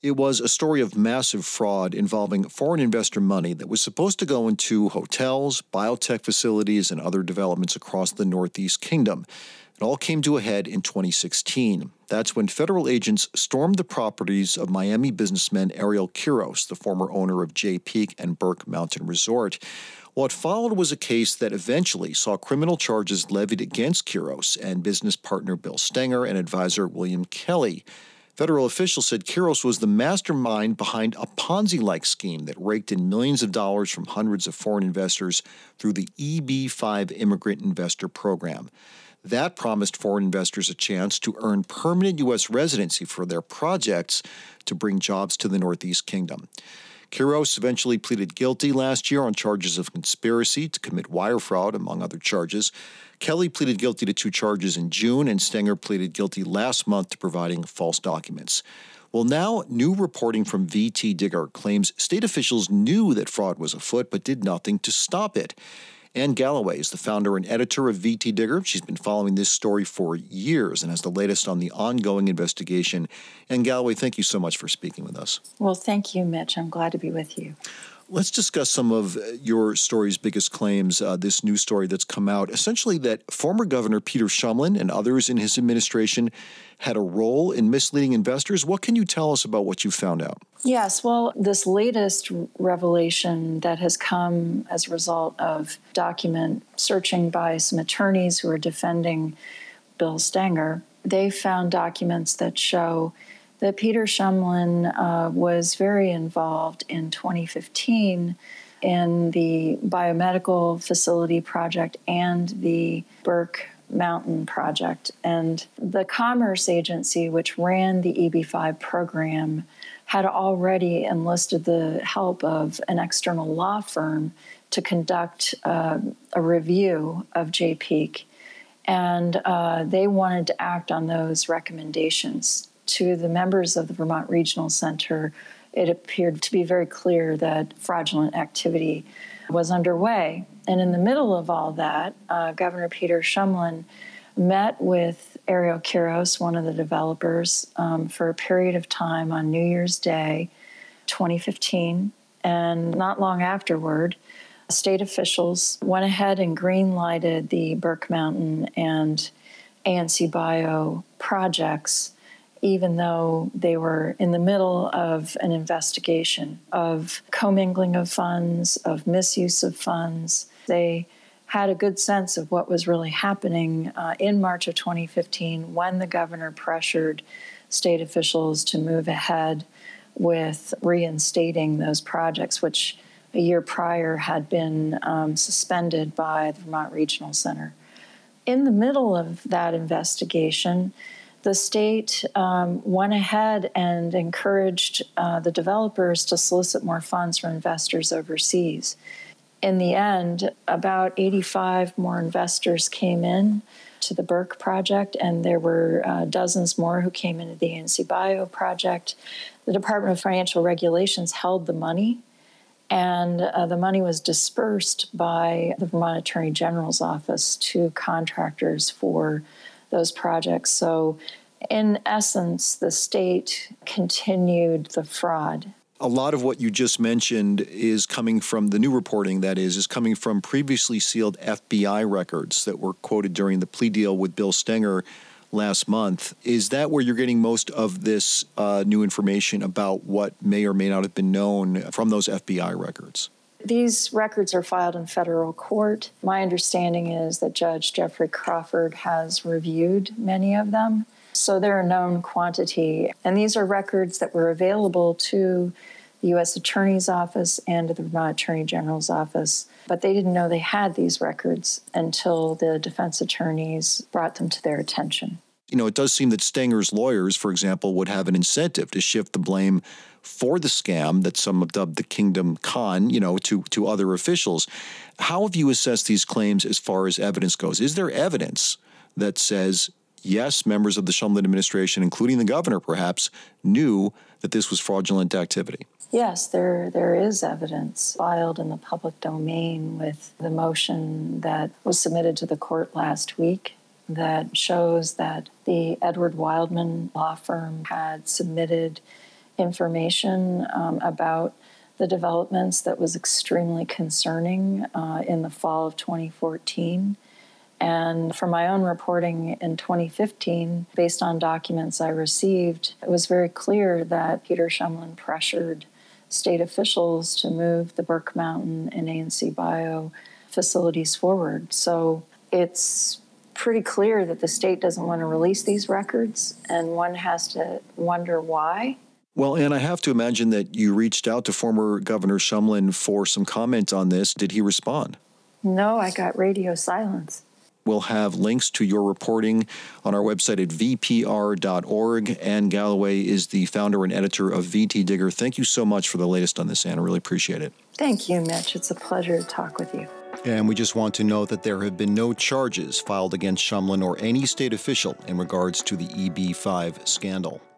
It was a story of massive fraud involving foreign investor money that was supposed to go into hotels, biotech facilities, and other developments across the Northeast Kingdom. It all came to a head in 2016. That's when federal agents stormed the properties of Miami businessman Ariel Quiros, the former owner of Jay Peak and Burke Mountain Resort. What followed was a case that eventually saw criminal charges levied against Quiros and business partner Bill Stenger and advisor William Kelly. Federal officials said Quiros was the mastermind behind a Ponzi-like scheme that raked in millions of dollars from hundreds of foreign investors through the EB-5 Immigrant Investor Program. That promised foreign investors a chance to earn permanent U.S. residency for their projects to bring jobs to the Northeast Kingdom. Quiros eventually pleaded guilty last year on charges of conspiracy to commit wire fraud, among other charges. Kelly pleaded guilty to 2 charges in June, and Stenger pleaded guilty last month to providing false documents. Well, now, new reporting from VT Digger claims state officials knew that fraud was afoot but did nothing to stop it. Anne Galloway is the founder and editor of VT Digger. She's been following this story for years and has the latest on the ongoing investigation. Anne Galloway, thank you so much for speaking with us. Well, thank you, Mitch. I'm glad to be with you. Let's discuss some of your story's biggest claims, this new story that's come out, essentially that former Governor Peter Shumlin and others in his administration had a role in misleading investors. What can you tell us about what you found out? Yes, well, this latest revelation that has come as a result of document searching by some attorneys who are defending Bill Stenger, they found documents that show that Peter Shumlin was very involved in 2015 in the biomedical facility project and the Burke Mountain project. And the Commerce Agency, which ran the EB-5 program, had already enlisted the help of an external law firm to conduct a review of Jay Peak. And they wanted to act on those recommendations. To the members of the Vermont Regional Center, it appeared to be very clear that fraudulent activity was underway. And in the middle of all that, Governor Peter Shumlin met with Ariel Quiros, one of the developers, for a period of time on New Year's Day, 2015. And not long afterward, state officials went ahead and green-lighted the Burke Mountain and ANC Bio projects, even though they were in the middle of an investigation of commingling of funds, of misuse of funds. They had a good sense of what was really happening in March of 2015 when the governor pressured state officials to move ahead with reinstating those projects, which a year prior had been suspended by the Vermont Regional Center. In the middle of that investigation, the state went ahead and encouraged the developers to solicit more funds from investors overseas. In the end, about 85 more investors came in to the Burke project, and there were dozens more who came into the ANC Bio project. The Department of Financial Regulations held the money, and the money was dispersed by the Vermont Attorney General's office to contractors for those projects. So in essence, the state continued the fraud. A lot of what you just mentioned is coming from the new reporting, that is coming from previously sealed FBI records that were quoted during the plea deal with Bill Stenger last month. Is that where you're getting most of this new information about what may or may not have been known from those FBI records? These records are filed in federal court. My understanding is that Judge Jeffrey Crawford has reviewed many of them. So they're a known quantity. And these are records that were available to the U.S. Attorney's Office and to the Vermont Attorney General's Office. But they didn't know they had these records until the defense attorneys brought them to their attention. You know, it does seem that Stenger's lawyers, for example, would have an incentive to shift the blame for the scam that some have dubbed the Kingdom Con, to other officials. How have you assessed these claims as far as evidence goes? Is there evidence that says, yes, members of the Shumlin administration, including the governor perhaps, knew that this was fraudulent activity? Yes, there is evidence filed in the public domain with the motion that was submitted to the court last week that shows that the Edward Wildman law firm had submitted information about the developments that was extremely concerning in the fall of 2014. And from my own reporting in 2015, based on documents I received, it was very clear that Peter Shumlin pressured state officials to move the Burke Mountain and ANC Bio facilities forward. So it's pretty clear that the state doesn't want to release these records, and one has to wonder why. Well, Ann, I have to imagine that you reached out to former Governor Shumlin for some comment on this. Did he respond? No, I got radio silence. We'll have links to your reporting on our website at vpr.org. Ann Galloway is the founder and editor of VT Digger. Thank you so much for the latest on this, Ann. I really appreciate it. Thank you, Mitch. It's a pleasure to talk with you. And we just want to note that there have been no charges filed against Shumlin or any state official in regards to the EB5 scandal.